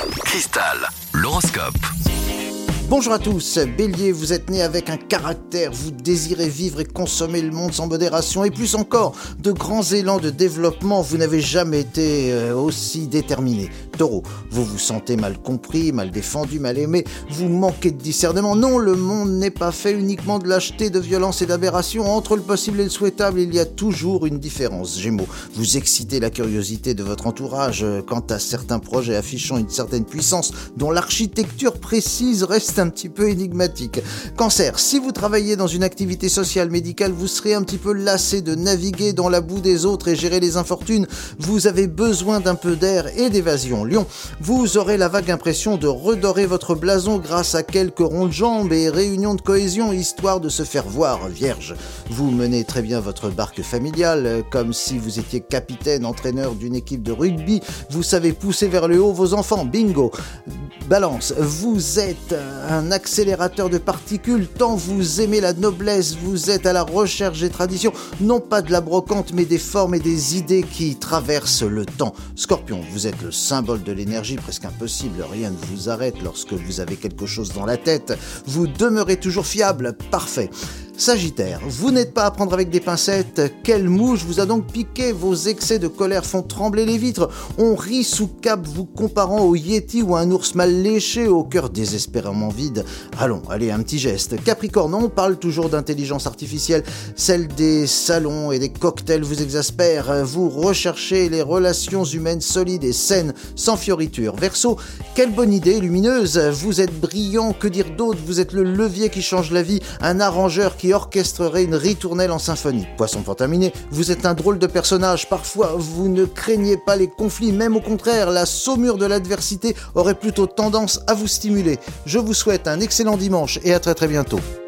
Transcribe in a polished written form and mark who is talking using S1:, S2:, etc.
S1: Cristal, l'horoscope.
S2: Bonjour à tous, Bélier, vous êtes né avec un caractère, vous désirez vivre et consommer le monde sans modération et plus encore, de grands élans de développement, vous n'avez jamais été aussi déterminé. Taureau, vous vous sentez mal compris, mal défendu, mal aimé, vous manquez de discernement. Non, le monde n'est pas fait uniquement de lâcheté, de violence et d'aberration. Entre le possible et le souhaitable, il y a toujours une différence. Gémeaux, vous excitez la curiosité de votre entourage quant à certains projets affichant une certaine puissance dont l'architecture précise reste un petit peu énigmatique. Cancer, si vous travaillez dans une activité sociale médicale, vous serez un petit peu lassé de naviguer dans la boue des autres et gérer les infortunes. Vous avez besoin d'un peu d'air et d'évasion. Lion, vous aurez la vague impression de redorer votre blason grâce à quelques ronds de jambes et réunions de cohésion histoire de se faire voir. Vierge, vous menez très bien votre barque familiale comme si vous étiez capitaine, entraîneur d'une équipe de rugby. Vous savez pousser vers le haut vos enfants. Bingo. Balance, vous êtes un accélérateur de particules, tant vous aimez la noblesse, vous êtes à la recherche des traditions, non pas de la brocante, mais des formes et des idées qui traversent le temps. Scorpion, vous êtes le symbole de l'énergie, presque impossible, rien ne vous arrête lorsque vous avez quelque chose dans la tête. Vous demeurez toujours fiable, parfait. Sagittaire, vous n'êtes pas à prendre avec des pincettes. Quelle mouche vous a donc piqué? Vos excès de colère font trembler les vitres. On rit sous cape vous comparant au Yéti ou à un ours mal léché au cœur désespérément vide. Allez, un petit geste. Capricorne, on parle toujours d'intelligence artificielle. Celle des salons et des cocktails vous exaspère. Vous recherchez les relations humaines solides et saines, sans fioritures. Verseau, quelle bonne idée lumineuse. Vous êtes brillant, que dire d'autre? Vous êtes le levier qui change la vie, un arrangeur qui orchestrerait une ritournelle en symphonie. Poisson contaminé, vous êtes un drôle de personnage. Parfois, vous ne craignez pas les conflits, même au contraire, la saumure de l'adversité aurait plutôt tendance à vous stimuler. Je vous souhaite un excellent dimanche et à très bientôt.